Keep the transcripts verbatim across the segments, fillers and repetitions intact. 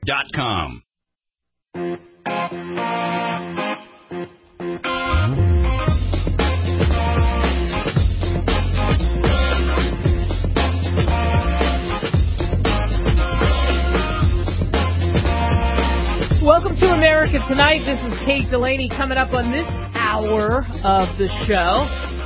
dot com. Welcome to America Tonight. This is Kate Delaney coming up on this hour of the show.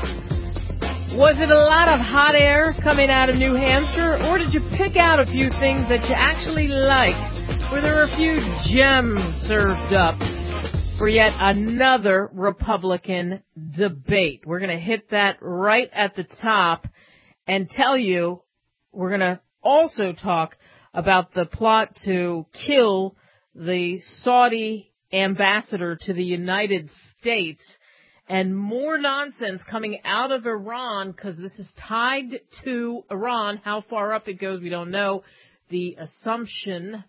Was it a lot of hot air coming out of New Hampshire, or did you pick out a few things that you actually liked? Were there a few gems served up for yet another Republican debate? We're going to hit that right at the top and tell you we're going to also talk about the plot to kill the Saudi ambassador to the United States, and more nonsense coming out of Iran because this is tied to Iran. How far up it goes, we don't know. The assumption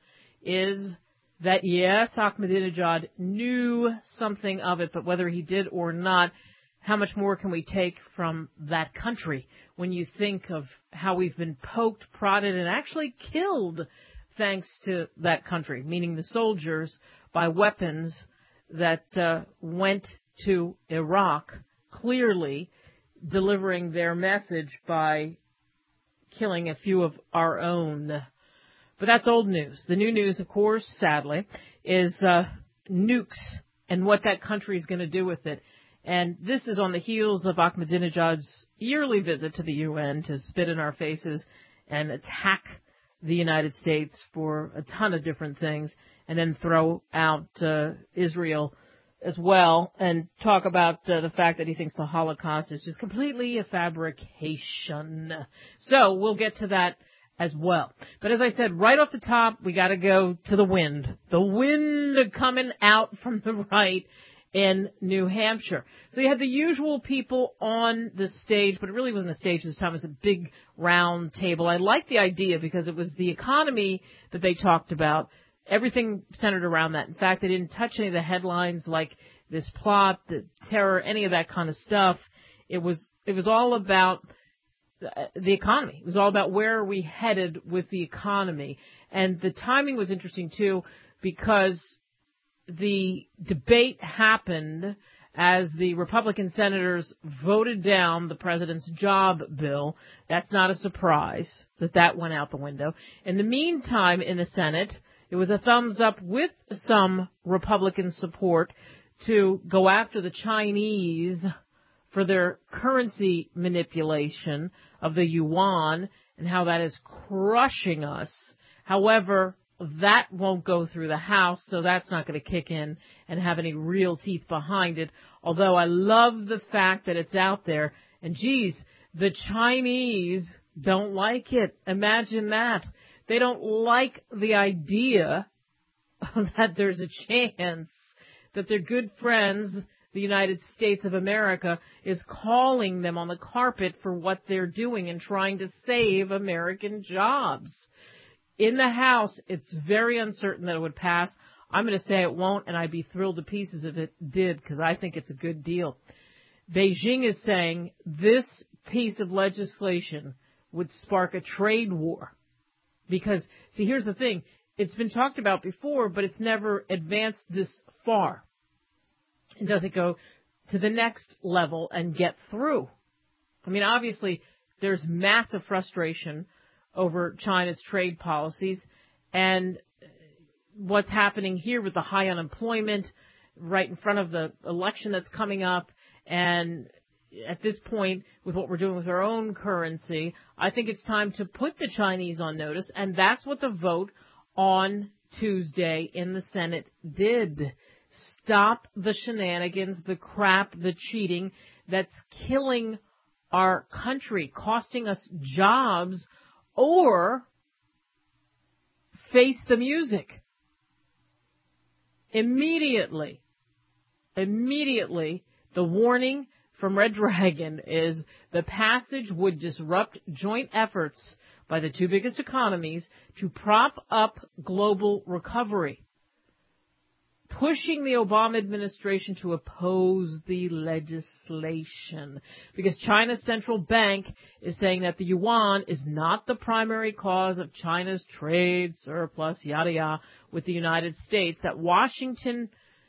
is that, yes, Ahmadinejad knew something of it, but whether he did or not, how much more can we take from that country when you think of how we've been poked, prodded, and actually killed thanks to that country, meaning the soldiers, by weapons that uh, went to Iraq, clearly delivering their message by killing a few of our own. But that's old news. The new news, of course, sadly, is uh, nukes and what that country is going to do with it. And this is on the heels of Ahmadinejad's yearly visit to the U N to spit in our faces and attack the United States for a ton of different things, and then throw out uh, Israel as well, and talk about uh, the fact that he thinks the Holocaust is just completely a fabrication. So we'll get to that as well. But as I said, right off the top, we got to go to the wind. The wind coming out from the right in New Hampshire. So you had the usual people on the stage, but it really wasn't a stage this time. It was a big round table. I liked the idea because it was the economy that they talked about. Everything centered around that. In fact, they didn't touch any of the headlines like this plot, the terror, any of that kind of stuff. It was, it was all about the economy. It was all about where are we headed with the economy. And the timing was interesting too, because the debate happened as the Republican senators voted down the president's job bill. That's not a surprise that that went out the window. In the meantime, in the Senate, it was a thumbs up with some Republican support to go after the Chinese for their currency manipulation of the yuan and how that is crushing us. However, that won't go through the House, so that's not going to kick in and have any real teeth behind it. Although I love the fact that it's out there. And geez, the Chinese don't like it. Imagine that. They don't like the idea that there's a chance that their good friends, the United States of America, is calling them on the carpet for what they're doing and trying to save American jobs. In the House, it's very uncertain that it would pass. I'm going to say it won't, and I'd be thrilled to pieces if it did, because I think it's a good deal. Beijing is saying this piece of legislation would spark a trade war. Because, see, here's the thing. It's been talked about before, but it's never advanced this far. It doesn't go to the next level and get through. I mean, obviously, there's massive frustration over China's trade policies, and what's happening here with the high unemployment right in front of the election that's coming up, and at this point, with what we're doing with our own currency, I think it's time to put the Chinese on notice, and that's what the vote on Tuesday in the Senate did. Stop the shenanigans, the crap, the cheating that's killing our country, costing us jobs, or face the music. Immediately, immediately, the warning from Red Dragon is the passage would disrupt joint efforts by the two biggest economies to prop up global recovery. pushing the Obama administration to oppose the legislation because China's central bank is saying that the yuan is not the primary cause of China's trade surplus, yada yada, with the United States, that Washington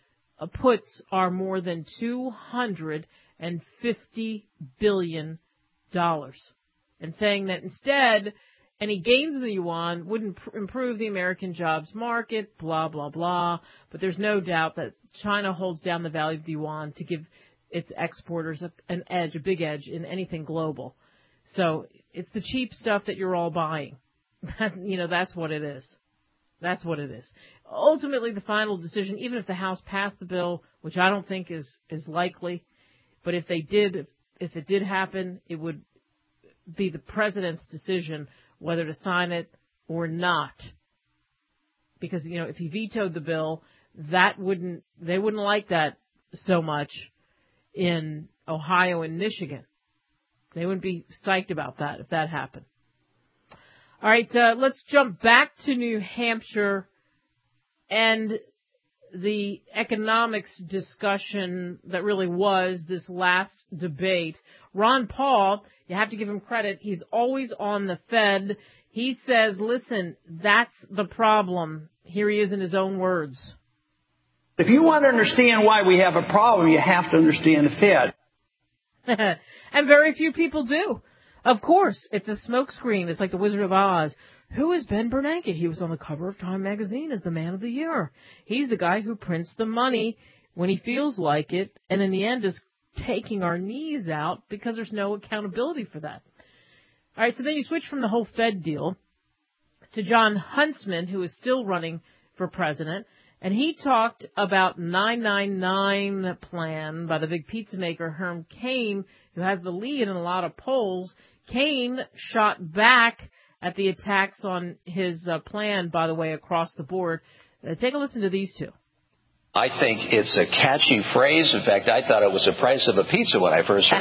puts are more than two hundred fifty billion dollars, and saying that instead any gains in the yuan wouldn't pr- improve the American jobs market, blah, blah, blah. But there's no doubt that China holds down the value of the yuan to give its exporters a, an edge, a big edge in anything global. So it's the cheap stuff that you're all buying. You know, that's what it is. That's what it is. Ultimately, the final decision, even if the House passed the bill, which I don't think is, is likely, but if they did, if it did happen, it would be the president's decision whether to sign it or not. Because, you know, if he vetoed the bill, that wouldn't, they wouldn't like that so much in Ohio and Michigan. They wouldn't be psyched about that if that happened. All right, uh, let's jump back to New Hampshire and the economics discussion that really was this last debate. Ron Paul, you have to give him credit, he's always on the Fed. He says, listen, that's the problem. Here he is in his own words. If you want to understand why we have a problem, you have to understand the Fed. And very few people do. Of course, it's a smokescreen. It's like the Wizard of Oz. Who is Ben Bernanke? He was on the cover of Time magazine as the man of the year. He's the guy who prints the money when he feels like it, and in the end is taking our knees out because there's no accountability for that. All right, so then you switch from the whole Fed deal to John Huntsman, who is still running for president, and he talked about nine nine nine plan by the big pizza maker Herm Cain, who has the lead in a lot of polls. Cain shot back at the attacks on his uh, plan, by the way, across the board. Uh, take a listen to these two. I think it's a catchy phrase. In fact, I thought it was the price of a pizza when I first heard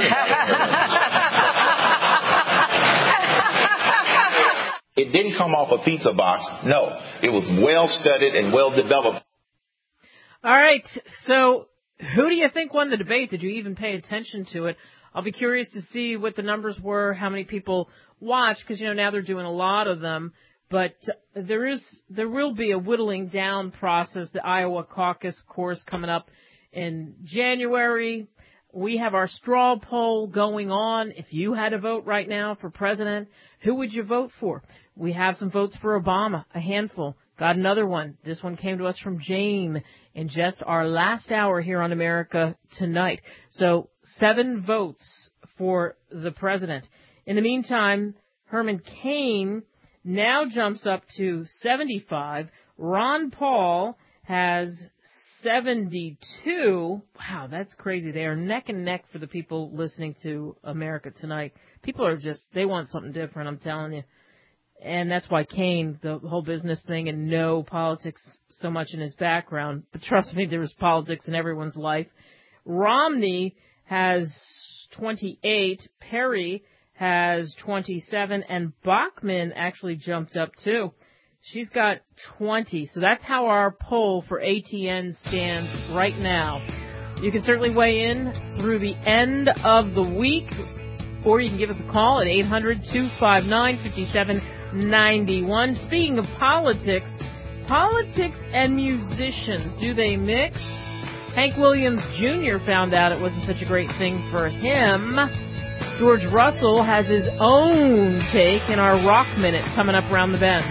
it. It didn't come off a pizza box. No, it was well studied and well developed. All right. So who do you think won the debate? Did you even pay attention to it? I'll be curious to see what the numbers were, how many people watched, because, you know, now they're doing a lot of them. But there is, there will be a whittling down process. The Iowa caucus, of course, coming up in January. We have our straw poll going on. If you had to vote right now for president, who would you vote for? We have some votes for Obama, a handful. Got another one. This one came to us from Jane in just our last hour here on America Tonight. So seven votes for the president. In the meantime, Herman Cain now jumps up to seventy-five. Ron Paul has seventy-two. Wow, that's crazy. They are neck and neck for the people listening to America Tonight. People are just, they want something different, I'm telling you. And that's why Cain, the whole business thing, and no politics so much in his background. But trust me, there's politics in everyone's life. Romney has twenty-eight. Perry has twenty-seven. And Bachmann actually jumped up, too. She's got twenty. So that's how our poll for A T N stands right now. You can certainly weigh in through the end of the week, or you can give us a call at eight hundred, two five nine, five seven nine one. Speaking of politics, politics and musicians, do they mix? Hank Williams Junior found out it wasn't such a great thing for him. George Russell has his own take in our Rock Minute coming up around the bend.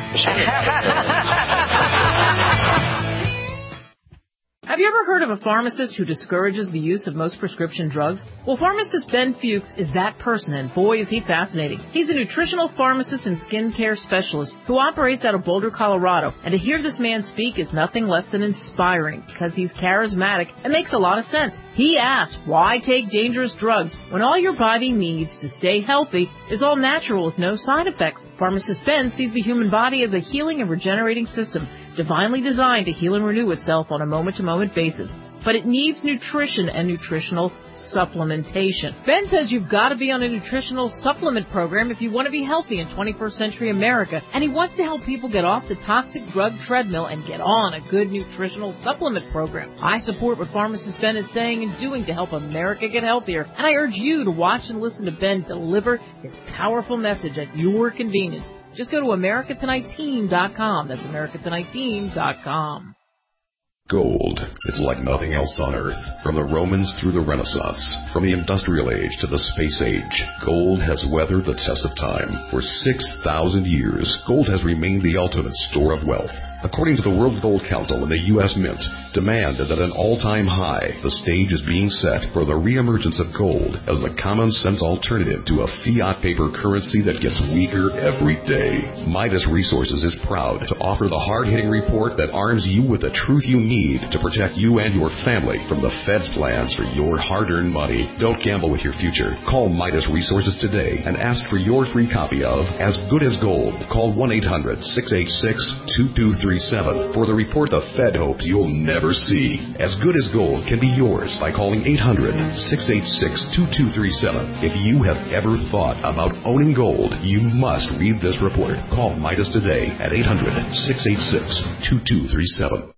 Have you ever heard of a pharmacist who discourages the use of most prescription drugs? Well, pharmacist Ben Fuchs is that person, and boy, is he fascinating. He's a nutritional pharmacist and skincare specialist who operates out of Boulder, Colorado. And to hear this man speak is nothing less than inspiring, because he's charismatic and makes a lot of sense. He asks, why take dangerous drugs when all your body needs to stay healthy is all natural with no side effects? Pharmacist Ben sees the human body as a healing and regenerating system, divinely designed to heal and renew itself on a moment-to-moment basis. but it needs nutrition and nutritional supplementation. Ben says you've got to be on a nutritional supplement program if you want to be healthy in twenty-first century America, and he wants to help people get off the toxic drug treadmill and get on a good nutritional supplement program. I support what pharmacist Ben is saying and doing to help America get healthier, and I urge you to watch and listen to Ben deliver his powerful message at your convenience. Just go to America Tonight Team dot com. That's America Tonight Team dot com. Gold. It's like nothing else on Earth. From the Romans through the Renaissance, from the Industrial Age to the Space Age, gold has weathered the test of time. For six thousand years, gold has remained the ultimate store of wealth. According to the World Gold Council and the U S Mint, demand is at an all-time high. The stage is being set for the reemergence of gold as the common-sense alternative to a fiat paper currency that gets weaker every day. Midas Resources is proud to offer the hard-hitting report that arms you with the truth you need to protect you and your family from the Fed's plans for your hard-earned money. Don't gamble with your future. Call Midas Resources today and ask for your free copy of As Good as Gold. Call one eight hundred six eight six two two three seven for the report the Fed hopes you'll never see. As Good as Gold can be yours by calling eight hundred six eight six two two three seven. If you have ever thought about owning gold, you must read this report. Call Midas today at eight hundred six eight six two two three seven.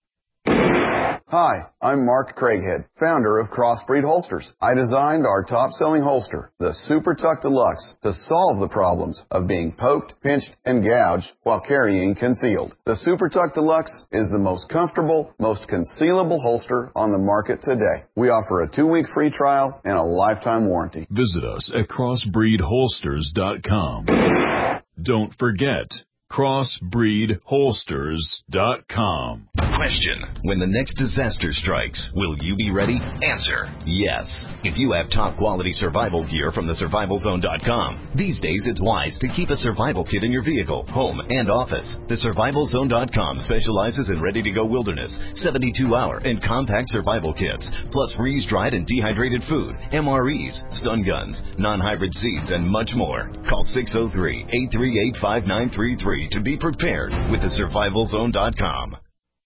Hi, I'm Mark Craighead, founder of Crossbreed Holsters. I designed our top-selling holster, the Super Tuck Deluxe, to solve the problems of being poked, pinched, and gouged while carrying concealed. The Super Tuck Deluxe is the most comfortable, most concealable holster on the market today. We offer a two-week free trial and a lifetime warranty. Visit us at crossbreed holsters dot com. Don't forget, crossbreed holsters dot com. Question: when the next disaster strikes, will you be ready? Answer: yes. If you have top quality survival gear from the survival zone dot com. These days it's wise to keep a survival kit in your vehicle, home, and office. The survival zone dot com specializes in ready-to-go wilderness, seventy-two hour, and compact survival kits, plus freeze-dried and dehydrated food, M R Es, stun guns, non-hybrid seeds, and much more. Call six oh three, eight three eight, five nine three three to be prepared with the survival zone dot com.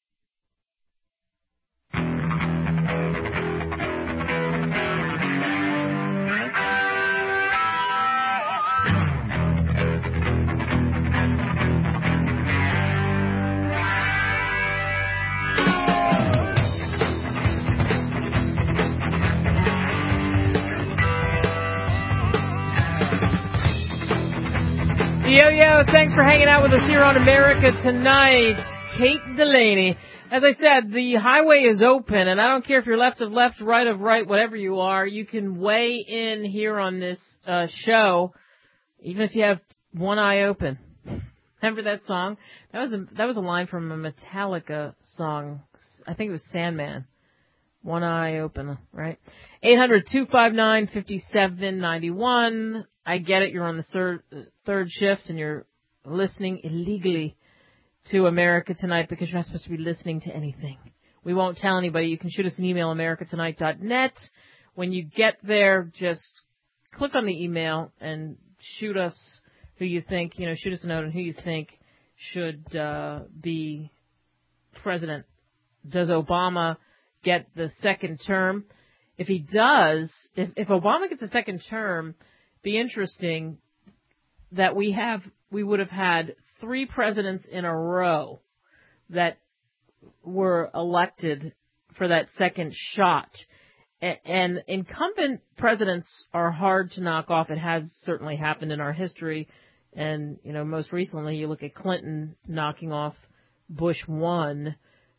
Yo, yo, thanks for hanging out with us here on America Tonight. Kate Delaney. As I said, the highway is open, and I don't care if you're left of left, right of right, whatever you are, you can weigh in here on this uh, show, even if you have one eye open. Remember that song? That was a, that was a line from a Metallica song. I think it was Sandman. One eye open, right? eight hundred, two five nine, five seven nine one. I get it. You're on the third, third shift and you're listening illegally to America Tonight because you're not supposed to be listening to anything. We won't tell anybody. You can shoot us an email, america tonight dot net. When you get there, just click on the email and shoot us who you think, you know, shoot us a note on who you think should uh, be president. Does Obama get the second term? If he does, if, if Obama gets a second term, be interesting that we have, we would have had three presidents in a row that were elected for that second shot. And incumbent presidents are hard to knock off. It has certainly happened in our history. And, you know, most recently you look at Clinton knocking off Bush one.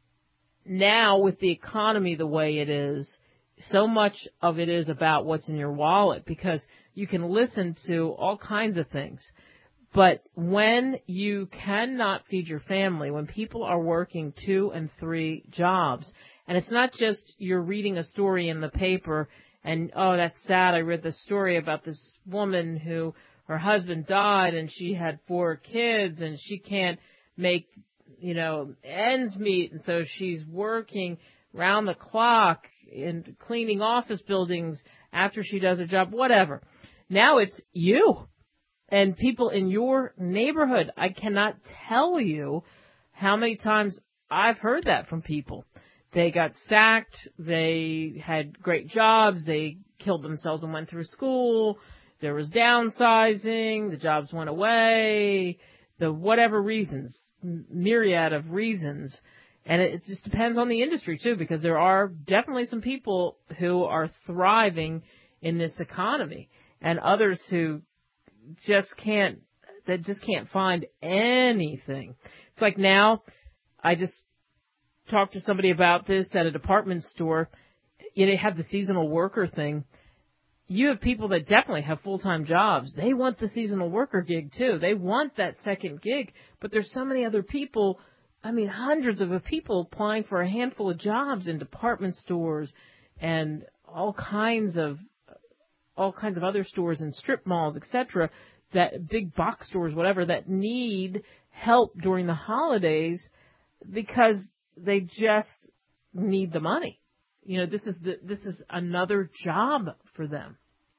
Now with the economy the way it is, so much of it is about what's in your wallet because you can listen to all kinds of things. But when you cannot feed your family, when people are working two and three jobs, and it's not just you're reading a story in the paper and, oh, that's sad. I read the story about this woman who her husband died and she had four kids and she can't make, you know, ends meet. And so she's working round the clock in cleaning office buildings after she does her job, whatever. Now it's you and people in your neighborhood. I cannot tell you how many times I've heard that from people. they got sacked, they had great jobs, they killed themselves and went through school, there was downsizing, the jobs went away, the whatever reasons, myriad of reasons. And it just depends on the industry, too, because there are definitely some people who are thriving in this economy and others who just can't, that just can't find anything. It's like now, I just talked to somebody about this at a department store. You know, they have the seasonal worker thing. You have people that definitely have full-time jobs. They want the seasonal worker gig, too. They want that second gig. But there's so many other people, I mean, hundreds of people applying for a handful of jobs in department stores and all kinds of all kinds of other stores and strip malls, et cetera, that big box stores, whatever, that need help during the holidays because they just need the money. You know, this is the, this is another job for them.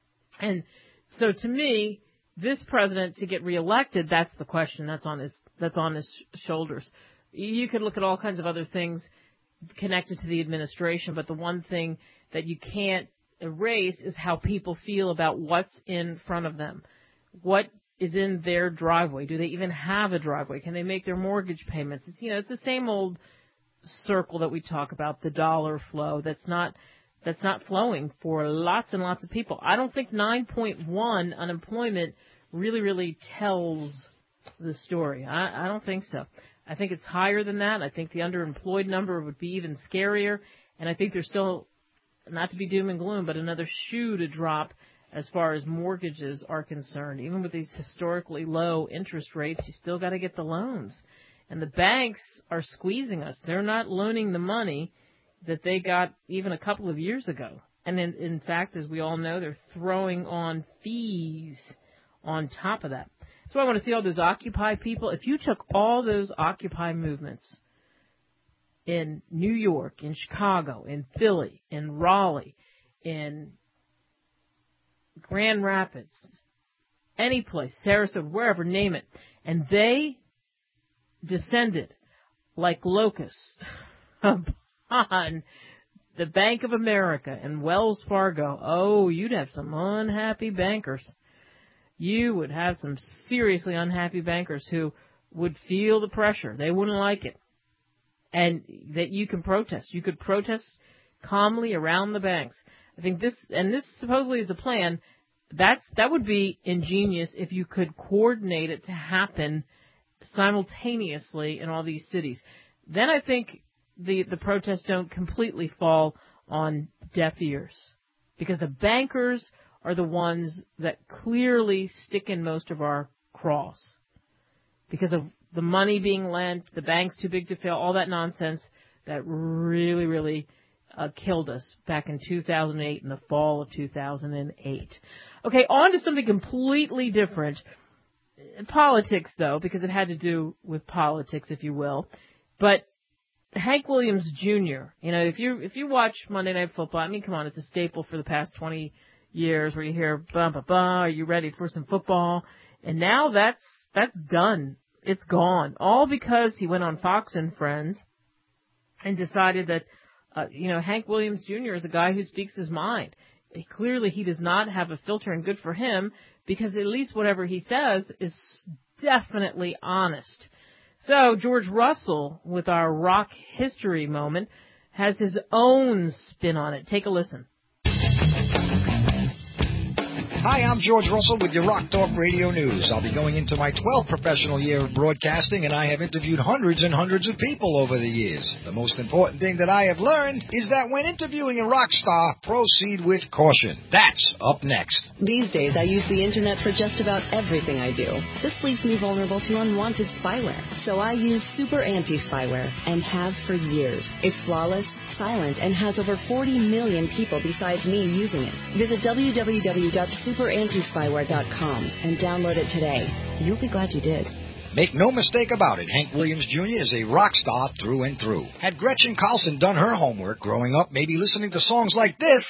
And so to me, this president to get reelected, that's the question. That's on his, that's on his shoulders. You could look at all kinds of other things connected to the administration, but the one thing that you can't erase is how people feel about what's in front of them. What is in their driveway? Do they even have a driveway? Can they make their mortgage payments? It's, you know, it's the same old circle that we talk about, the dollar flow. That's not, that's not flowing for lots and lots of people. I don't think nine point one unemployment really, really tells the story. I, I don't think so. I think it's higher than that. I think the underemployed number would be even scarier. And I think there's still, not to be doom and gloom, but another shoe to drop as far as mortgages are concerned. Even with these historically low interest rates, you still got to get the loans. And the banks are squeezing us. They're not loaning the money that they got even a couple of years ago. And in, in fact, as we all know, they're throwing on fees on top of that. So I want to see all those Occupy people. If you took all those Occupy movements in New York, in Chicago, in Philly, in Raleigh, in Grand Rapids, any place, Sarasota, wherever, name it, and they descended like locusts upon the Bank of America and Wells Fargo, oh, you'd have some unhappy bankers. You would have some seriously unhappy bankers who would feel the pressure. They wouldn't like it. And that you can protest. You could protest calmly around the banks. I think this, and this supposedly is the plan, that's, that would be ingenious if you could coordinate it to happen simultaneously in all these cities. Then I think the, the protests don't completely fall on deaf ears. Because the bankers are the ones that clearly stick in most of our craws. Because of the money being lent, the bank's too big to fail, all that nonsense that really, really uh, killed us back in two thousand eight, in the fall of two thousand eight. Okay, on to something completely different. Politics, though, because it had to do with politics, if you will. But Hank Williams Junior, you know, if you if you watch Monday Night Football, I mean, come on, it's a staple for the past twenty years where you hear, bah, bah, bah, are you ready for some football? And now that's that's done. It's gone. All because he went on Fox and Friends and decided that, uh, you know, Hank Williams Junior is a guy who speaks his mind. He, clearly, he does not have a filter, and good for him, because at least whatever he says is definitely honest. So George Russell, with our rock history moment, has his own spin on it. Take a listen. Hi, I'm George Russell with your Rock Talk Radio News. I'll be going into my twelfth professional year of broadcasting, and I have interviewed hundreds and hundreds of people over the years. The most important thing that I have learned is that when interviewing a rock star, proceed with caution. That's up next. These days, I use the Internet for just about everything I do. This leaves me vulnerable to unwanted spyware. So I use Super Anti-Spyware, and have for years. It's flawless, silent, and has over forty million people besides me using it. Visit w w w dot super anti spyware dot com and download it today. You'll be glad you did. Make no mistake about it, Hank Williams Junior is a rock star through and through. Had Gretchen Carlson done her homework growing up, maybe listening to songs like this,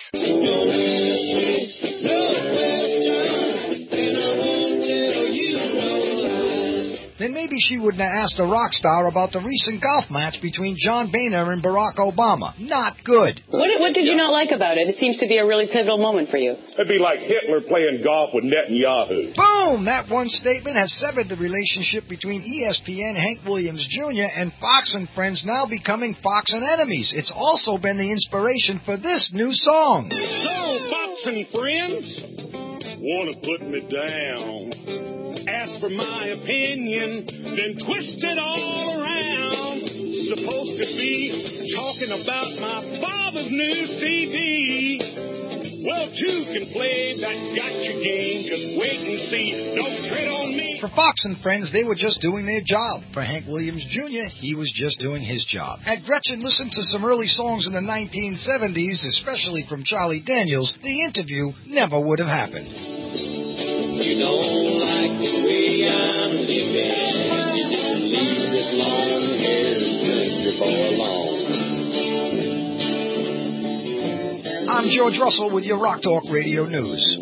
then maybe she wouldn't have asked a rock star about the recent golf match between John Boehner and Barack Obama. Not good. What, what did you not like about it? It seems to be a really pivotal moment for you. It'd be like Hitler playing golf with Netanyahu. Boom! That one statement has severed the relationship between E S P N, Hank Williams Junior, and Fox and Friends now becoming Fox and Enemies. It's also been the inspiration for this new song. So, Fox and Friends, wanna put me down. Ask for my opinion, then twist it all around. Supposed to be talking about my father's new C D. Well, two can play that gotcha game. Just wait and see. Don't tread on me. For Fox and Friends, they were just doing their job. For Hank Williams Junior, he was just doing his job. Had Gretchen listened to some early songs in the nineteen seventies, especially from Charlie Daniels, the interview never would have happened. You don't like the way I'm living. Leave this long hair country boy alone. I'm George Russell with your Rock Talk Radio News.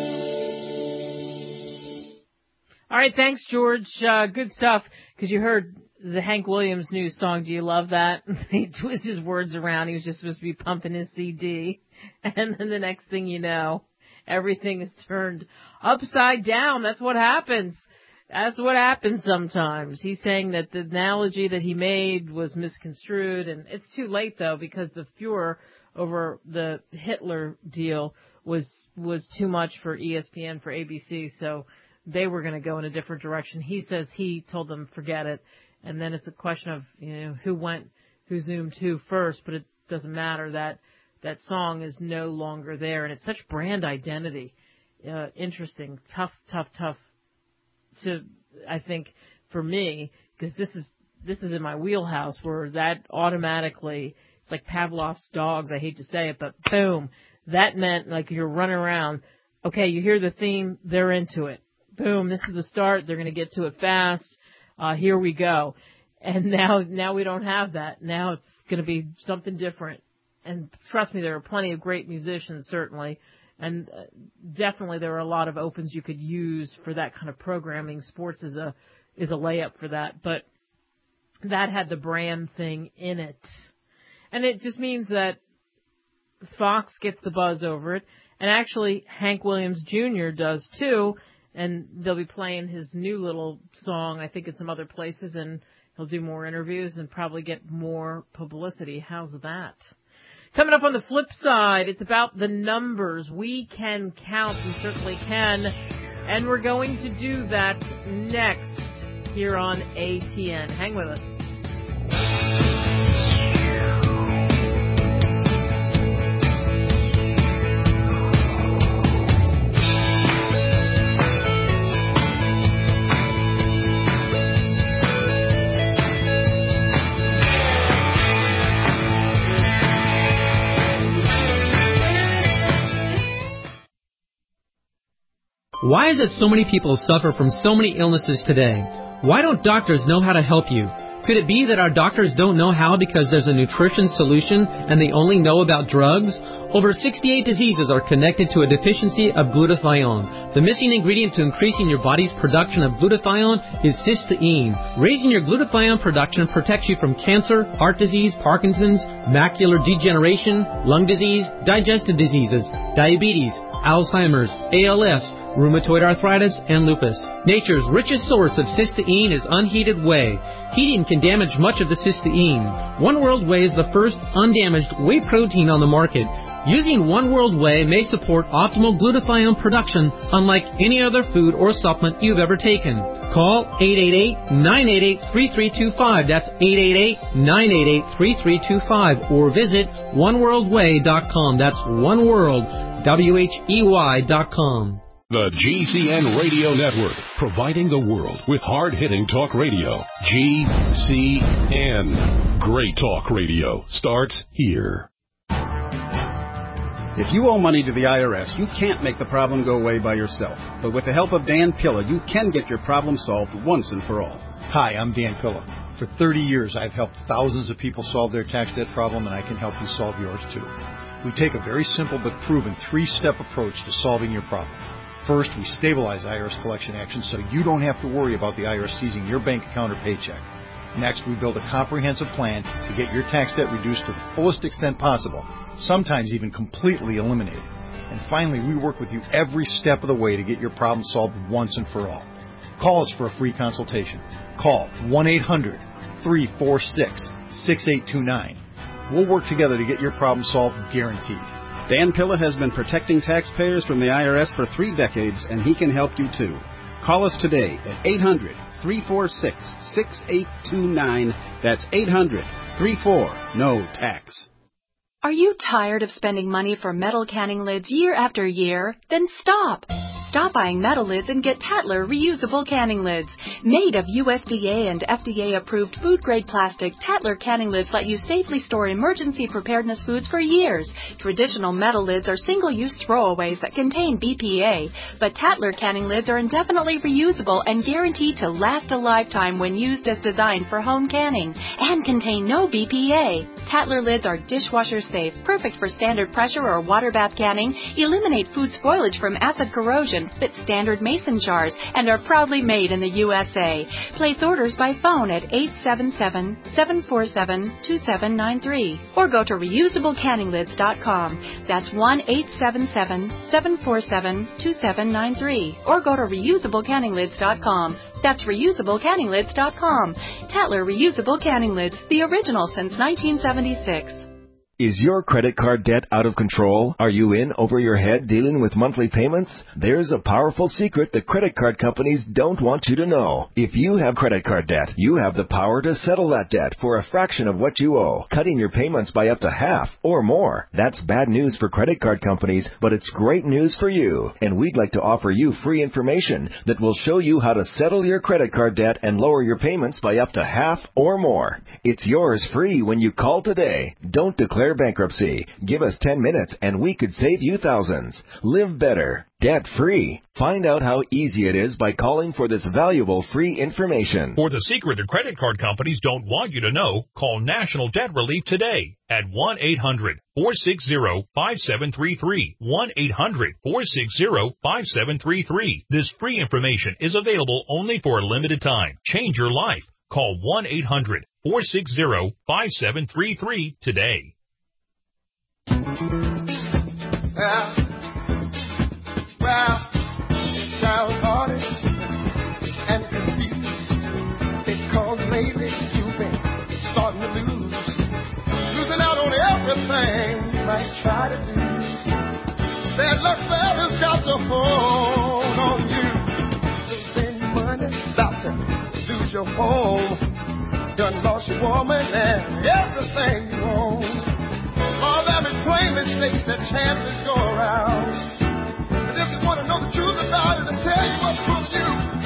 All right, thanks, George. Uh, good stuff, because you heard the Hank Williams news song. Do you love that? He twisted his words around. He was just supposed to be pumping his C D. And then the next thing you know, everything is turned upside down. That's what happens. That's what happens sometimes. He's saying that the analogy that he made was misconstrued, and it's too late, though, because the furor over the Hitler deal was was too much for E S P N, for A B C, so they were going to go in a different direction. He says he told them forget it, and then it's a question of, you know, who went, who zoomed who first, but it doesn't matter. That that song is no longer there, and it's such brand identity. Uh, interesting, tough, tough, tough to, I think, for me, because this is this is in my wheelhouse, where that automatically, it's like Pavlov's dogs. I hate to say it, but boom, that meant like you're running around. Okay, you hear the theme, they're into it. Boom, this is the start. They're going to get to it fast. Uh, here we go. And now, now we don't have that. Now it's going to be something different. And trust me, there are plenty of great musicians, certainly. And uh, definitely there are a lot of opens you could use for that kind of programming. Sports is a, is a layup for that. But that had the brand thing in it. And it just means that Fox gets the buzz over it. And actually, Hank Williams Junior does too. And they'll be playing his new little song, I think, in some other places. And he'll do more interviews and probably get more publicity. How's that? Coming up on the flip side, it's about the numbers. We can count. We certainly can. And we're going to do that next here on A T N. Hang with us. Why is it so many people suffer from so many illnesses today? Why don't doctors know how to help you? Could it be that our doctors don't know how because there's a nutrition solution and they only know about drugs? Over sixty-eight diseases are connected to a deficiency of glutathione. The missing ingredient to increasing your body's production of glutathione is cysteine. Raising your glutathione production protects you from cancer, heart disease, Parkinson's, macular degeneration, lung disease, digestive diseases, diabetes, Alzheimer's, A L S, rheumatoid arthritis, and lupus. Nature's richest source of cysteine is unheated whey. Heating can damage much of the cysteine. One World Whey is the first undamaged whey protein on the market. Using One World Whey may support optimal glutathione production unlike any other food or supplement you've ever taken. Call eight eight eight, nine eight eight, three three two five. That's eight eight eight, nine eight eight, three three two five. Or visit one world way dot com. That's one world, W H E Y dot com. The G C N Radio Network, providing the world with hard-hitting talk radio. G C N. Great talk radio starts here. If you owe money to the I R S, you can't make the problem go away by yourself. But with the help of Dan Pilla, you can get your problem solved once and for all. Hi, I'm Dan Pilla. For thirty years, I've helped thousands of people solve their tax debt problem, and I can help you solve yours too. We take a very simple but proven three-step approach to solving your problem. First, we stabilize I R S collection actions so you don't have to worry about the I R S seizing your bank account or paycheck. Next, we build a comprehensive plan to get your tax debt reduced to the fullest extent possible, sometimes even completely eliminated. And finally, we work with you every step of the way to get your problem solved once and for all. Call us for a free consultation. Call one eight hundred, three four six, six eight two nine. We'll work together to get your problem solved, guaranteed. Dan Pilla has been protecting taxpayers from the I R S for three decades, and he can help you too. Call us today at eight hundred, three four six, six eight two nine. That's eight hundred, three four, N O tax. Are you tired of spending money for metal canning lids year after year? Then stop! Stop buying metal lids and get Tatler reusable canning lids. Made of U S D A and F D A-approved food-grade plastic, Tatler canning lids let you safely store emergency preparedness foods for years. Traditional metal lids are single-use throwaways that contain B P A, but Tatler canning lids are indefinitely reusable and guaranteed to last a lifetime when used as designed for home canning, and contain no B P A. Tatler lids are dishwasher safe, perfect for standard pressure or water bath canning, eliminate food spoilage from acid corrosion, fit standard mason jars, and are proudly made in the U S A. Place orders by phone at eight seven seven, seven four seven, two seven nine three or go to reusable canning lids dot com. That's one eight seven seven, seven four seven, two seven nine three or go to reusable canning lids dot com. That's reusable canning lids dot com. Tatler Reusable Canning Lids, the original since nineteen seventy-six. Is your credit card debt out of control? Are you in over your head dealing with monthly payments? There's a powerful secret that credit card companies don't want you to know. If you have credit card debt, you have the power to settle that debt for a fraction of what you owe, cutting your payments by up to half or more. That's bad news for credit card companies, but it's great news for you. And we'd like to offer you free information that will show you how to settle your credit card debt and lower your payments by up to half or more. It's yours free when you call today. Don't declare bankruptcy. Give us ten minutes and we could save you thousands. Live better, debt free. Find out how easy it is by calling for this valuable free information. For the secret the credit card companies don't want you to know, call National Debt Relief today at one eight hundred, four six zero, five seven three three. one eight hundred, four six zero, five seven three three. This free information is available only for a limited time. Change your life. Call one eight hundred, four six zero, five seven three three today. Well, well, it's downhearted and confused because lately you've been starting to lose, losing out on everything you might try to do. Bad luck fella's got to hold on you. Losing money, about to lose your home, done lost your woman and everything you own. All that is plain mistakes that chances go around. But if you want to know the truth about it, I'll tell you what's from you.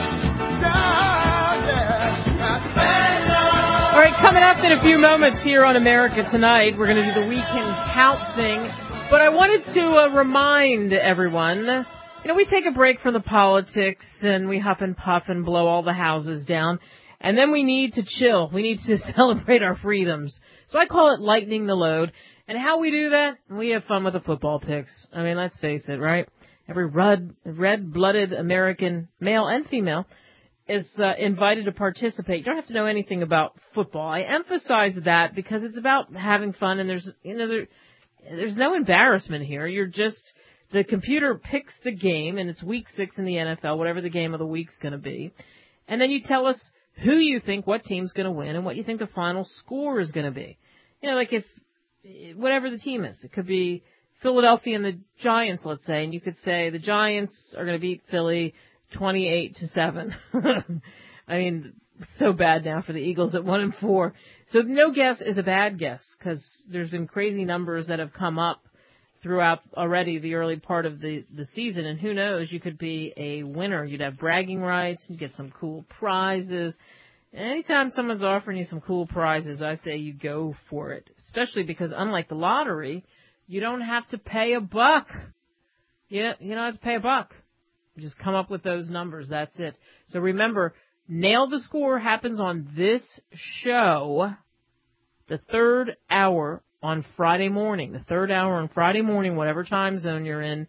Yeah, yeah. All right, coming up in a few moments here on America Tonight, we're going to do the weekend count thing. But I wanted to uh, remind everyone, you know, we take a break from the politics and we huff and puff and blow all the houses down. And then we need to chill. We need to celebrate our freedoms. So I call it lightening the load. And how we do that? We have fun with the football picks. I mean, let's face it, right? Every red, red-blooded American, male and female, is uh, invited to participate. You don't have to know anything about football. I emphasize that because it's about having fun, and there's, you know, there, there's no embarrassment here. You're just, the computer picks the game, and it's week six in the N F L, whatever the game of the week's going to be. And then you tell us who you think, what team's going to win, and what you think the final score is going to be. You know, like if, whatever the team is. It could be Philadelphia and the Giants, let's say, and you could say the Giants are going to beat Philly twenty-eight to seven. I mean, so bad now for the Eagles at one and four. So no guess is a bad guess because there's been crazy numbers that have come up throughout already the early part of the, the season, and who knows, you could be a winner. You'd have bragging rights, you'd get some cool prizes. Anytime someone's offering you some cool prizes, I say you go for it. Especially because unlike the lottery, you don't have to pay a buck. You, you don't have to pay a buck. You just come up with those numbers. That's it. So remember, Nail the Score happens on this show, the third hour on Friday morning. The third hour on Friday morning, whatever time zone you're in.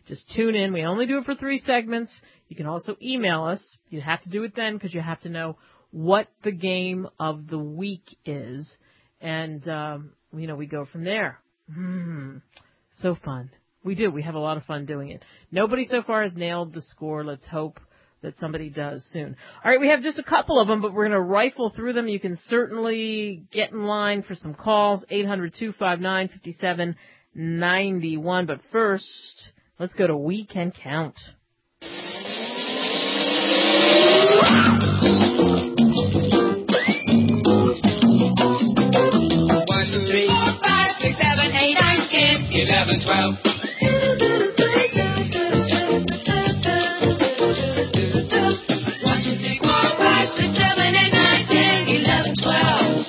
Just tune in. We only do it for three segments. You can also email us. You have to do it then because you have to know what the game of the week is. And, um, you know, we go from there. Hmm. So fun. We do. We have a lot of fun doing it. Nobody so far has nailed the score. Let's hope that somebody does soon. All right, we have just a couple of them, but we're going to rifle through them. You can certainly get in line for some calls, eight hundred, two five nine, five seven nine one. But first, let's go to We Can Count. One, two, three, four, five, six, seven, eight, nine, ten, eleven, twelve. One, two, three, four, five, six, seven, eight, nine, ten, eleven, twelve.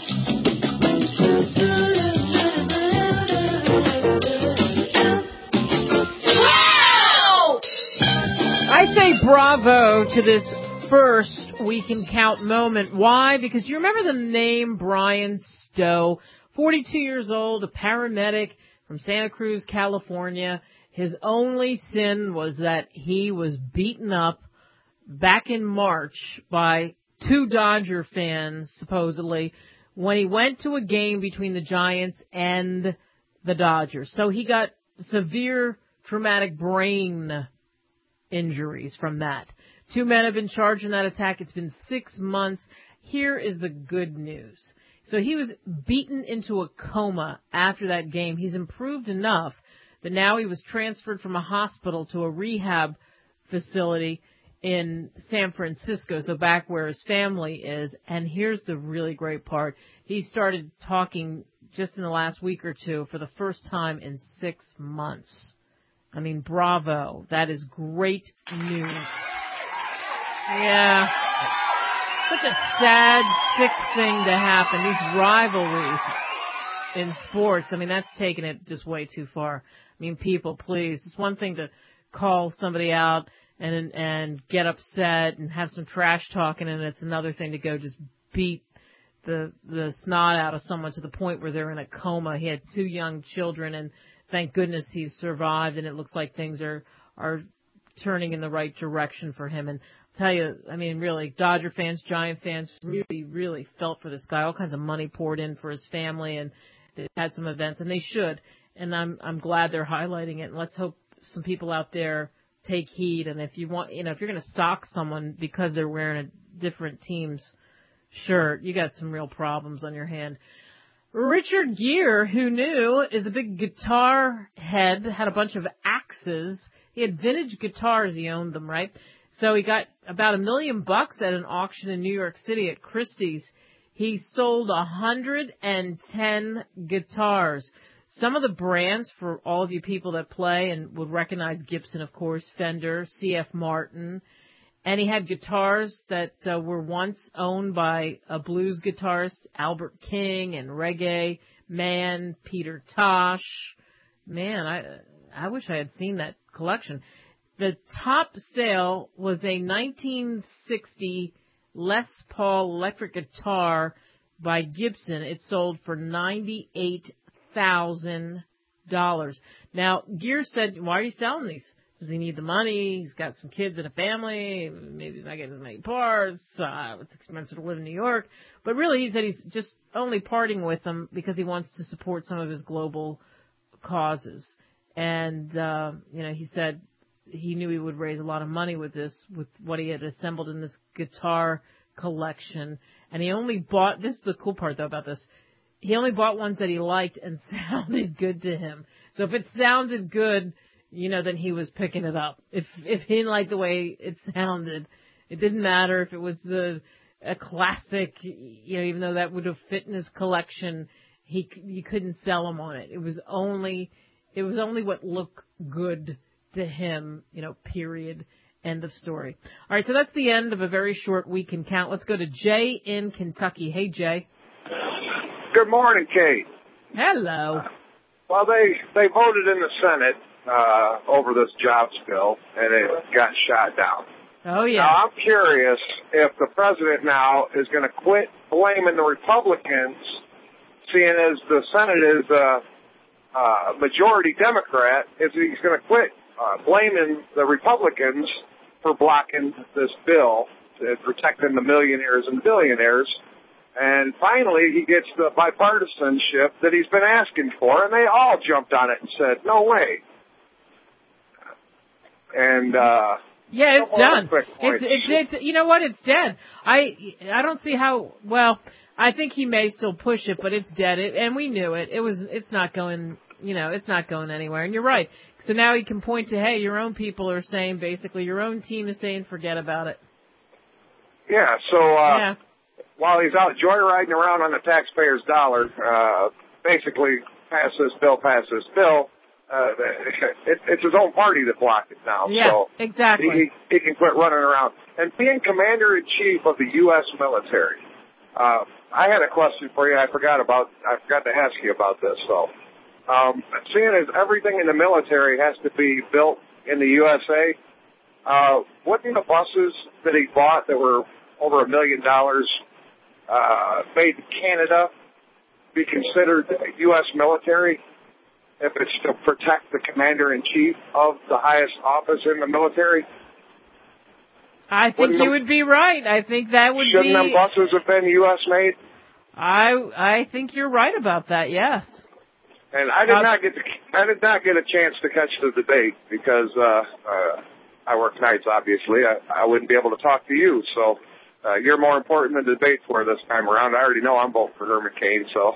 Twelve! I say bravo to this first We Can Count moment. Why? Because you remember the name Brian Stowe, forty-two years old, a paramedic from Santa Cruz, California. His only sin was that he was beaten up back in March by two Dodger fans, supposedly, when he went to a game between the Giants and the Dodgers. So he got severe traumatic brain injuries from that. Two men have been charged in that attack. It's been six months. Here is the good news. So he was beaten into a coma after that game. He's improved enough that now he was transferred from a hospital to a rehab facility in San Francisco, so back where his family is. And here's the really great part. He started talking just in the last week or two for the first time in six months. I mean, bravo. That is great news. Yeah. Such a sad, sick thing to happen. These rivalries in sports, I mean, that's taking it just way too far. I mean, people, please. It's one thing to call somebody out and and get upset and have some trash talking, and it's another thing to go just beat the the snot out of someone to the point where they're in a coma. He had two young children, and thank goodness he's survived, and it looks like things are are turning in the right direction for him. And I'll tell you, I mean, really, Dodger fans, Giant fans really, really felt for this guy. All kinds of money poured in for his family, and they had some events, and they should. And I'm I'm glad they're highlighting it. And let's hope some people out there take heed. And if you want, you know, if you're going to sock someone because they're wearing a different team's shirt, you got some real problems on your hand. Richard Gere, who knew, is a big guitar head, had a bunch of axes. He had vintage guitars. He owned them, right? So he got about a million bucks at an auction in New York City at Christie's. He sold one hundred ten guitars. Some of the brands, for all of you people that play and would recognize Gibson, of course, Fender, C F Martin. And he had guitars that uh, were once owned by a blues guitarist, Albert King, and reggae man, Peter Tosh. Man, I I wish I had seen that collection. The top sale was a nineteen sixty Les Paul electric guitar by Gibson. It sold for ninety-eight thousand dollars. Now, Gere said, why are you selling these? Does he need the money? He's got some kids and a family. Maybe he's not getting as many parts. Uh, it's expensive to live in New York. But really, he said he's just only parting with them because he wants to support some of his global causes. And, uh, you know, he said he knew he would raise a lot of money with this, with what he had assembled in this guitar collection. And he only bought, this is the cool part, though, about this. He only bought ones that he liked and sounded good to him. So if it sounded good, you know, then he was picking it up. If if he didn't like the way it sounded, it didn't matter if it was a, a classic, you know, even though that would have fit in his collection, he you couldn't sell him on it. It was only it was only what looked good to him, you know, period. End of story. All right, so that's the end of a very short We Can Count. Let's go to Jay in Kentucky. Hey, Jay. Good morning, Kate. Hello. Well, they they voted in the Senate uh, over this jobs bill, and it got shot down. Oh, yeah. Now, I'm curious if the president now is going to quit blaming the Republicans, seeing as the Senate is a uh, uh, majority Democrat, if he's going to quit uh, blaming the Republicans for blocking this bill, uh, protecting the millionaires and billionaires. And finally, he gets the bipartisanship that he's been asking for, and they all jumped on it and said, no way. And, uh... Yeah, it's done. It's, it's, it's, you know what? It's dead. I, I don't see how, well, I think he may still push it, but it's dead. It, and we knew it. It was, it's not going, you know, it's not going anywhere. And you're right. So now he can point to, hey, your own people are saying, basically, your own team is saying, forget about it. Yeah, so, uh, yeah. while he's out joyriding around on the taxpayer's dollar, uh, basically, pass this bill, pass this bill, Uh, it, it's his own party that blocked it now. Yeah, so exactly. He, he can quit running around. And being commander-in-chief of the U S military, uh, I had a question for you. I forgot about, I forgot to ask you about this, though. Um, seeing as everything in the military has to be built in the U S A, uh, wouldn't the buses that he bought that were over a million dollars, uh, made in Canada be considered U S military? If it's to protect the commander-in-chief of the highest office in the military? I think Wouldn't you them, would be right. I think that would shouldn't be... Shouldn't them buses have been U S made? I I think you're right about that, yes. And I did uh, not get to, I did not get a chance to catch the debate because uh, uh, I work nights, obviously. I, I wouldn't be able to talk to you, so uh, you're more important than the debate for this time around. I already know I'm voting for Herman Cain, so...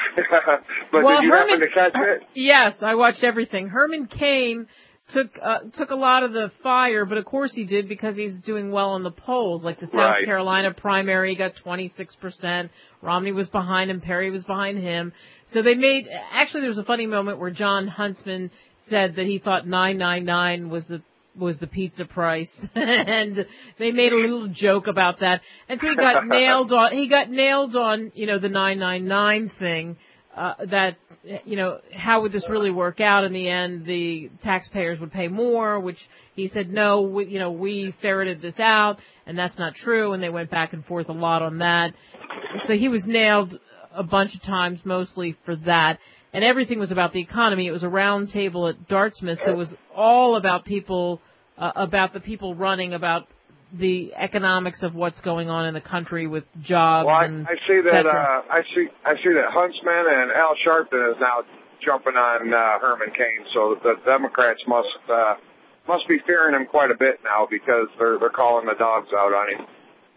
but well, did you Herman, happen to catch it? Yes, I watched everything. Herman Cain took uh, took a lot of the fire, but of course he did because he's doing well in the polls. Like the South right. Carolina primary, he got twenty-six percent. Romney was behind him. Perry was behind him. So they made, actually there was a funny moment where John Huntsman said that he thought nine ninety-nine was the was the pizza price, and they made a little joke about that. And so he got nailed on. He got nailed on, you know, the nine ninety-nine thing. Uh, that, you know, how would this really work out in the end? The taxpayers would pay more, which he said no. We, you know, we ferreted this out, and that's not true. And they went back and forth a lot on that. So he was nailed a bunch of times, mostly for that. And everything was about the economy. It was a round table at Dartmouth, so it was all about people, uh, about the people running, about the economics of what's going on in the country with jobs. Well, I, and I see that. Uh, I see. I see that Huntsman and Al Sharpton is now jumping on uh, Herman Cain. So the Democrats must uh, must be fearing him quite a bit now because they're they're calling the dogs out on him.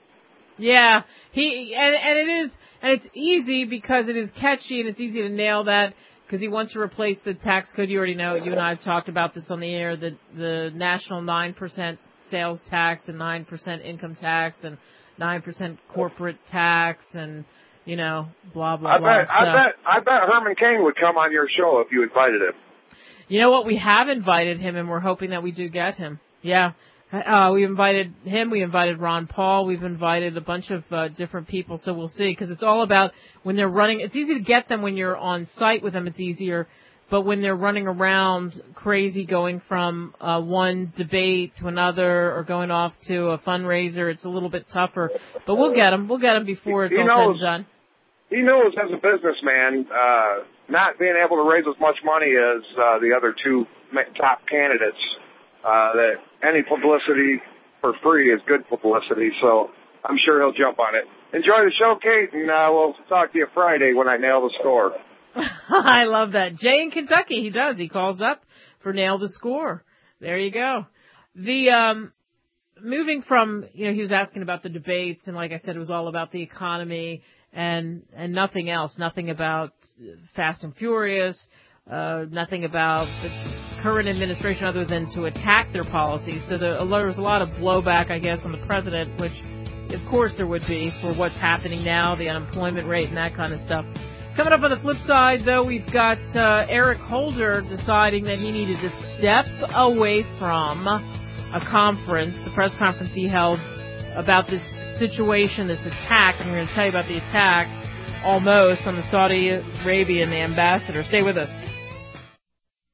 Yeah, he and, and it is. And it's easy because it is catchy and it's easy to nail that because he wants to replace the tax code. You already know, you and I have talked about this on the air, the, the national nine percent sales tax and nine percent income tax and nine percent corporate tax and, you know, blah, blah, I blah. Bet, I bet, I bet Herman Cain would come on your show if you invited him. You know what? We have invited him and we're hoping that we do get him. Yeah. Uh, we invited him, we invited Ron Paul, we've invited a bunch of uh, different people, so we'll see, because it's all about when they're running, it's easy to get them when you're on site with them, it's easier, but when they're running around crazy going from uh, one debate to another or going off to a fundraiser, it's a little bit tougher, but we'll get them, we'll get them before it's he all knows, said and done. He knows as a businessman, uh, not being able to raise as much money as uh, the other two top candidates, Uh, that any publicity for free is good publicity, so I'm sure he'll jump on it. Enjoy the show, Kate, and uh, we'll talk to you Friday when I nail the score. I love that. Jay in Kentucky, he does. He calls up for Nail the Score. There you go. The um, moving from, you know, he was asking about the debates, and like I said, it was all about the economy and and nothing else, nothing about Fast and Furious, uh, nothing about the current administration other than to attack their policies. So the, there was a lot of blowback, I guess, on the president, which of course there would be for what's happening now, the unemployment rate and that kind of stuff. Coming up on the flip side, though, we've got uh, Eric Holder deciding that he needed to step away from a conference, a press conference he held about this situation, this attack, and we're going to tell you about the attack almost on the Saudi Arabian ambassador. Stay with us.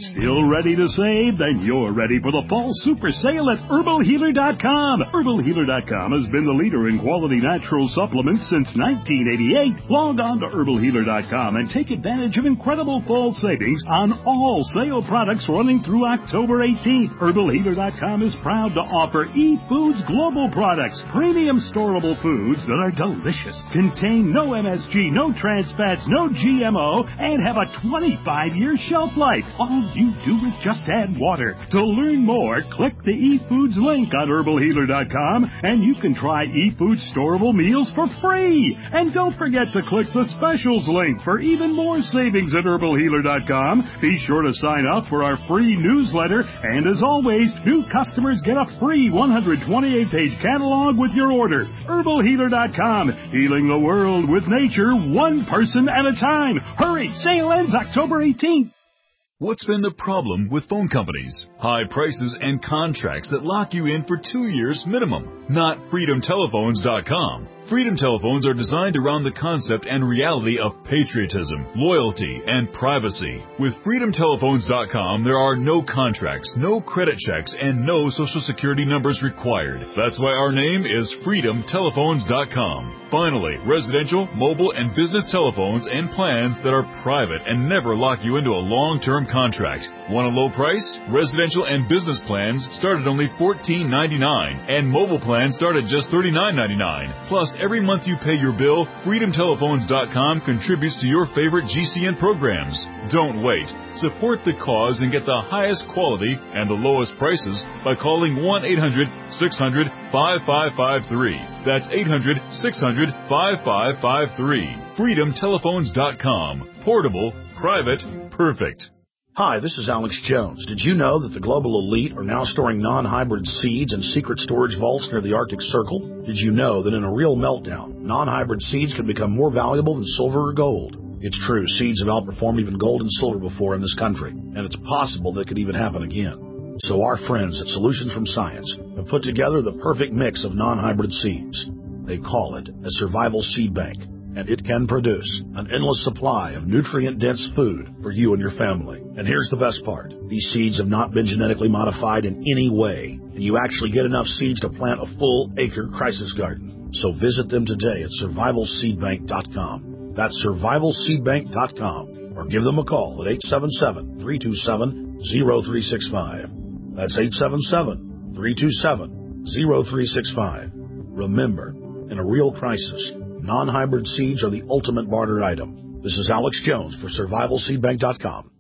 Still ready to save? Then you're ready for the fall super sale at herbal healer dot com. herbal healer dot com has been the leader in quality natural supplements since nineteen eighty-eight. Log on to herbal healer dot com and take advantage of incredible fall savings on all sale products running through October eighteenth. herbal healer dot com is proud to offer eFoods Global products, premium storable foods that are delicious, contain no M S G, no trans fats, no G M O, and have a twenty-five year shelf life. All you do is just add water. To learn more, click the eFoods link on herbal healer dot com, and you can try eFoods storable meals for free. And don't forget to click the specials link for even more savings at herbal healer dot com. Be sure to sign up for our free newsletter, and as always, new customers get a free one hundred twenty-eight page catalog with your order. herbal healer dot com, healing the world with nature, one person at a time. Hurry, sale ends October eighteenth. What's been the problem with phone companies? High prices and contracts that lock you in for two years minimum. Not freedom telephones dot com. Freedom Telephones are designed around the concept and reality of patriotism, loyalty, and privacy. With freedom telephones dot com, there are no contracts, no credit checks, and no social security numbers required. That's why our name is freedom telephones dot com. Finally, residential, mobile, and business telephones and plans that are private and never lock you into a long-term contract. Want a low price? Residential and business plans start at only fourteen ninety-nine, and mobile plans start at just thirty-nine ninety-nine. Plus, every month you pay your bill, freedom telephones dot com contributes to your favorite G C N programs. Don't wait. Support the cause and get the highest quality and the lowest prices by calling one eight hundred six hundred five five five three. That's eight hundred six hundred five five five three. freedom telephones dot com. Portable, private, perfect. Hi, this is Alex Jones. Did you know that the global elite are now storing non-hybrid seeds in secret storage vaults near the Arctic Circle? Did you know that in a real meltdown, non-hybrid seeds can become more valuable than silver or gold? It's true, seeds have outperformed even gold and silver before in this country, and it's possible that could even happen again. So our friends at Solutions from Science have put together the perfect mix of non-hybrid seeds. They call it a survival seed bank, and it can produce an endless supply of nutrient-dense food for you and your family. And here's the best part. These seeds have not been genetically modified in any way, and you actually get enough seeds to plant a full acre crisis garden. So visit them today at survival seed bank dot com. That's survival seed bank dot com, or give them a call at eight seven seven, three two seven, zero three six five. That's eight seven seven, three two seven, zero three six five. Remember, in a real crisis, non-hybrid seeds are the ultimate barter item. This is Alex Jones for survival seed bank dot com.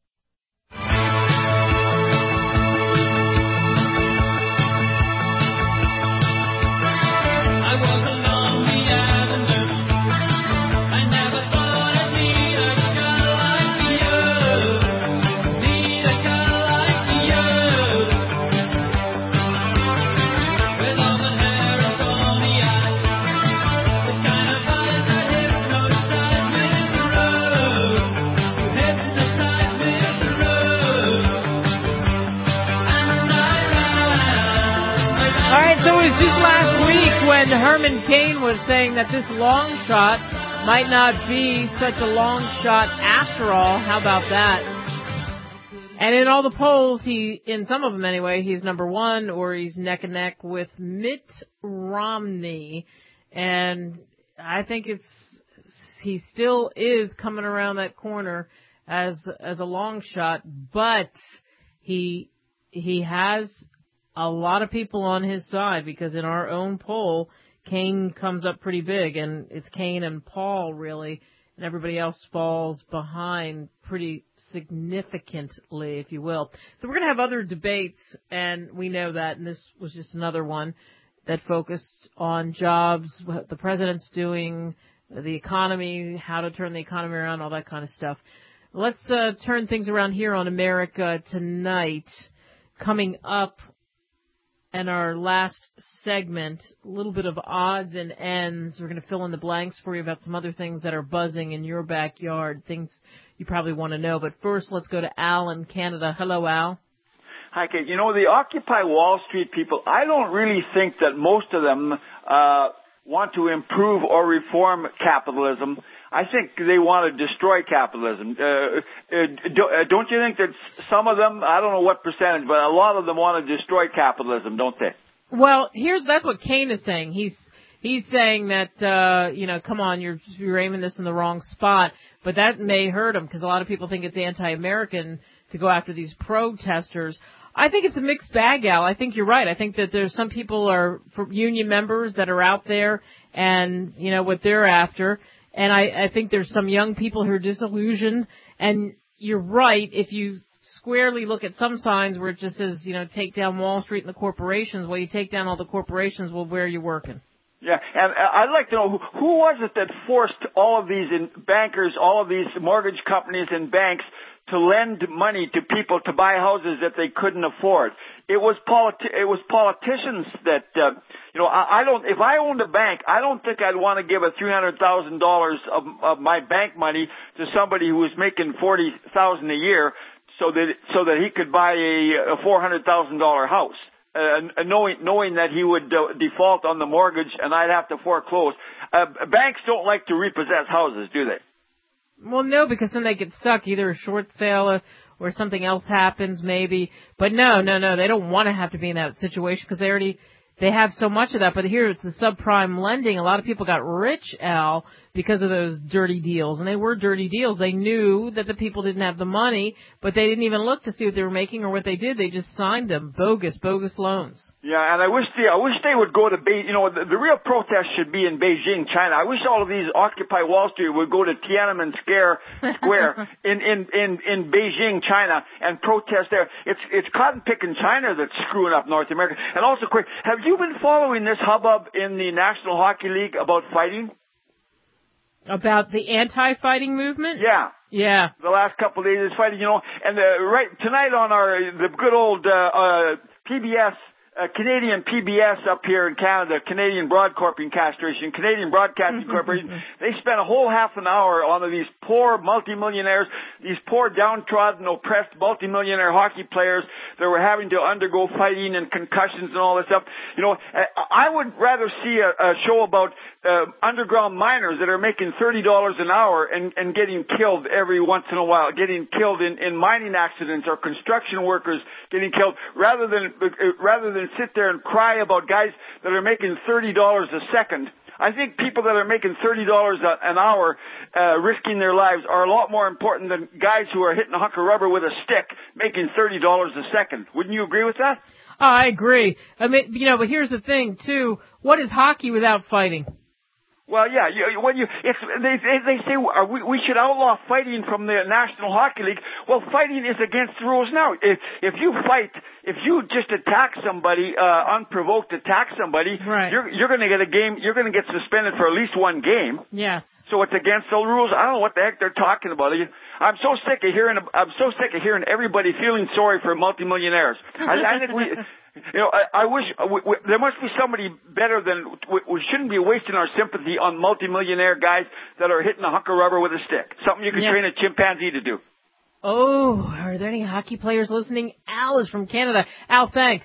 Just last week when Herman Cain was saying that this long shot might not be such a long shot after all. How about that? And in all the polls, he, in some of them anyway, he's number one or he's neck and neck with Mitt Romney. And I think it's, he still is coming around that corner as, as a long shot, but he, he has a lot of people on his side, because in our own poll, Cain comes up pretty big, and it's Cain and Paul, really, and everybody else falls behind pretty significantly, if you will. So we're going to have other debates, and we know that, and this was just another one that focused on jobs, what the president's doing, the economy, how to turn the economy around, all that kind of stuff. Let's uh, turn things around here on America Tonight. Coming up, and our last segment, a little bit of odds and ends. We're going to fill in the blanks for you about some other things that are buzzing in your backyard, things you probably want to know. But first, let's go to Al in Canada. Hello, Al. Hi, Kate. You know, the Occupy Wall Street people, I don't really think that most of them uh want to improve or reform capitalism. I think they want to destroy capitalism. Uh, uh, do, uh, don't you think that some of them, I don't know what percentage, but a lot of them want to destroy capitalism, don't they? Well, here's that's what Kane is saying. He's he's saying that uh, you know, come on, you're you're aiming this in the wrong spot, but that may hurt him because a lot of people think it's anti-American to go after these protesters. I think it's a mixed bag, Al. I think you're right. I think that there's some people are union members that are out there and, you know, what they're after. And I, I think there's some young people who are disillusioned. And you're right. If you squarely look at some signs where it just says, you know, take down Wall Street and the corporations, well, you take down all the corporations, well, where are you working? Yeah, and I'd like to know, who, who was it that forced all of these in bankers, all of these mortgage companies and banks to lend money to people to buy houses that they couldn't afford? It was politi- it was politicians that, uh, you know, I, I don't, if I owned a bank, I don't think I'd want to give a three hundred thousand dollars of, of my bank money to somebody who was making forty thousand dollars a year so that, so that he could buy a, a four hundred thousand dollars house. Uh, knowing knowing that he would uh, default on the mortgage and I'd have to foreclose. Uh, banks don't like to repossess houses, do they? Well, no, because then they get stuck. Either a short sale or, or something else happens, maybe. But no, no, no, they don't want to have to be in that situation because they already they have so much of that. But here it's the subprime lending. A lot of people got rich, Al, because of those dirty deals. And they were dirty deals. They knew that the people didn't have the money, but they didn't even look to see what they were making or what they did. They just signed them. Bogus, bogus loans. Yeah, and I wish they, I wish they would go to Be- you know, the, the real protest should be in Beijing, China. I wish all of these Occupy Wall Street would go to Tiananmen Square, Square in, in, in, in Beijing, China, and protest there. It's, it's cotton picking China that's screwing up North America. And also, quick, have you been following this hubbub in the National Hockey League about fighting? About the anti-fighting movement? Yeah. Yeah. The last couple of days is fighting, you know, and uh, right tonight on our, the good old, uh, uh, P B S, uh, Canadian P B S up here in Canada, Canadian Broadcasting Corporation, Canadian Broadcasting Corporation, they spent a whole half an hour on these poor multimillionaires, these poor downtrodden, oppressed multimillionaire hockey players that were having to undergo fighting and concussions and all this stuff. You know, I would rather see a, a show about uh, underground miners that are making thirty dollars an hour and, and getting killed every once in a while, getting killed in, in mining accidents, or construction workers getting killed, rather than uh, rather than sit there and cry about guys that are making thirty dollars a second. I think people that are making thirty dollars an hour, uh, risking their lives, are a lot more important than guys who are hitting a hunk of rubber with a stick making thirty dollars a second. Wouldn't you agree with that? Oh, I agree. I mean, you know, but here's the thing, too. What is hockey without fighting? Well, yeah, you, when you, it's, they, they say uh, we, we should outlaw fighting from the National Hockey League. Well, fighting is against the rules now. If, if you fight, if you just attack somebody, uh, unprovoked attack somebody, right. you're, you're gonna get a game, you're gonna get suspended for at least one game. Yes. So it's against the rules. I don't know what the heck they're talking about. I'm so sick of hearing, I'm so sick of hearing everybody feeling sorry for multimillionaires. I, I think we, You know, I, I wish uh, we, we, there must be somebody better than we, we shouldn't be wasting our sympathy on multimillionaire guys that are hitting a hunk of rubber with a stick. Something you can yeah. train a chimpanzee to do. Oh, are there any hockey players listening? Al is from Canada. Al, thanks.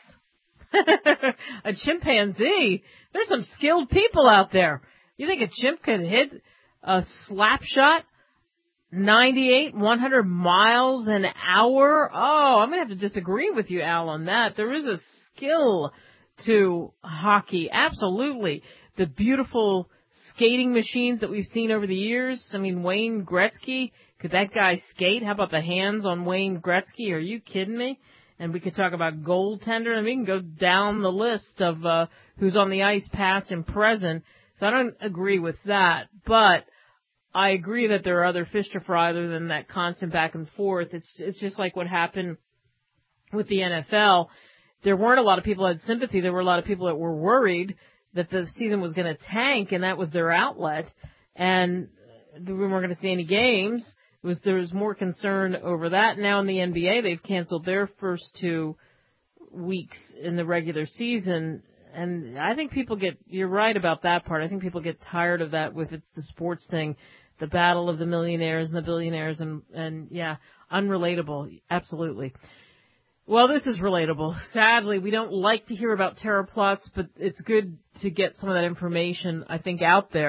A chimpanzee? There's some skilled people out there. You think a chimp could hit a slap shot? ninety-eight, one hundred miles an hour? Oh, I'm going to have to disagree with you, Al, on that. There is a skill to hockey. Absolutely. The beautiful skating machines that we've seen over the years. I mean, Wayne Gretzky, could that guy skate? How about the hands on Wayne Gretzky? Are you kidding me? And we could talk about goaltender, and we can go down the list of uh, who's on the ice past and present. So I don't agree with that. But I agree that there are other fish to fry other than that constant back and forth. It's it's just like what happened with the N F L. There weren't a lot of people that had sympathy. There were a lot of people that were worried that the season was going to tank, and that was their outlet. And we weren't going to see any games. It was there was more concern over that. Now in the N B A, they've canceled their first two weeks in the regular season. And I think people get, you're right about that part. I think people get tired of that with it's the sports thing. The battle of the millionaires and the billionaires and, and yeah, unrelatable. Absolutely. Well, this is relatable. Sadly, we don't like to hear about terror plots, but it's good to get some of that information, I think, out there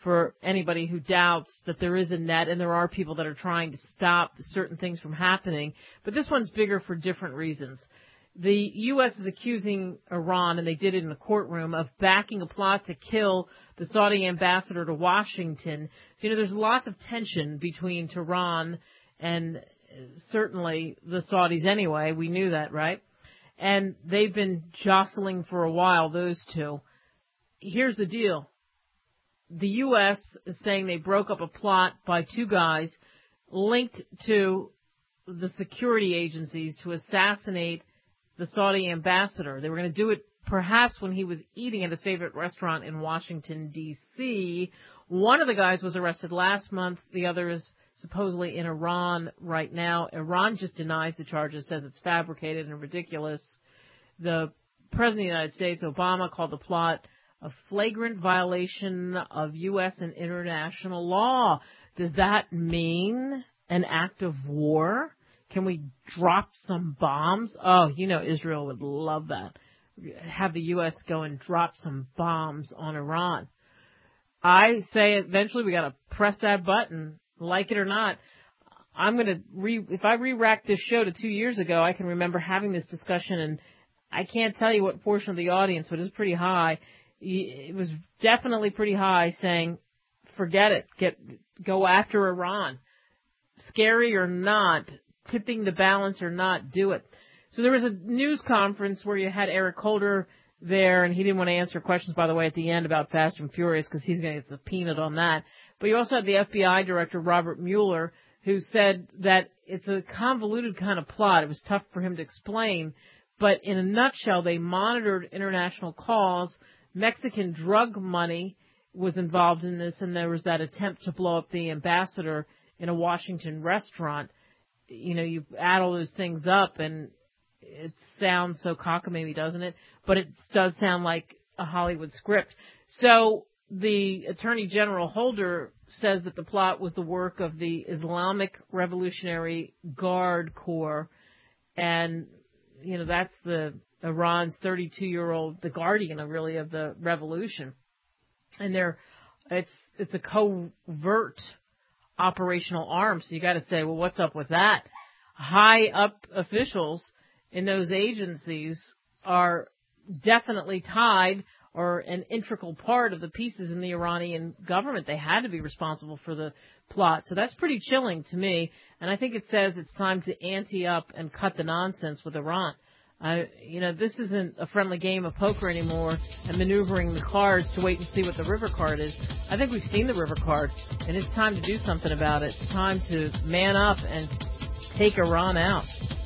for anybody who doubts that there is a net, and there are people that are trying to stop certain things from happening. But this one's bigger for different reasons. The U S is accusing Iran, and they did it in a courtroom, of backing a plot to kill the Saudi ambassador to Washington. So, you know, there's lots of tension between Tehran and certainly the Saudis anyway. We knew that, right? And they've been jostling for a while, those two. Here's the deal. The U S is saying they broke up a plot by two guys linked to the security agencies to assassinate the Saudi ambassador. They were going to do it perhaps when he was eating at his favorite restaurant in Washington, D C One of the guys was arrested last month. The other is supposedly in Iran right now. Iran just denies the charges, says it's fabricated and ridiculous. The President of the United States, Obama, called the plot a flagrant violation of U S and international law. Does that mean an act of war? Can we drop some bombs? Oh, you know Israel would love that. Have the U S go and drop some bombs on Iran. I say eventually we got to press that button, like it or not. I'm going to re, if I re-rack this show to two years ago, I can remember having this discussion, and I can't tell you what portion of the audience, but it was pretty high. It was definitely pretty high, saying, forget it, get go after Iran. Scary or not, tipping the balance or not, do it. So there was a news conference where you had Eric Holder there, and he didn't want to answer questions, by the way, at the end about Fast and Furious, because he's going to get subpoenaed on that. But you also had the F B I director, Robert Mueller, who said that it's a convoluted kind of plot. It was tough for him to explain. But in a nutshell, they monitored international calls. Mexican drug money was involved in this, and there was that attempt to blow up the ambassador in a Washington restaurant. You know, you add all those things up, and it sounds so cockamamie, doesn't it? But it does sound like a Hollywood script. So the Attorney General Holder says that the plot was the work of the Islamic Revolutionary Guard Corps, and, you know, that's the Iran's thirty-two-year-old, the guardian, of really, of the revolution. And they're, it's, it's a covert operational arm, so you got to say, well, what's up with that? High up officials in those agencies are definitely tied or an integral part of the pieces in the Iranian government. They had to be responsible for the plot. So that's pretty chilling to me. And I think it says it's time to ante up and cut the nonsense with Iran. Uh, you know, this isn't a friendly game of poker anymore and maneuvering the cards to wait and see what the river card is. I think we've seen the river card, and it's time to do something about it. It's time to man up and take Iran out.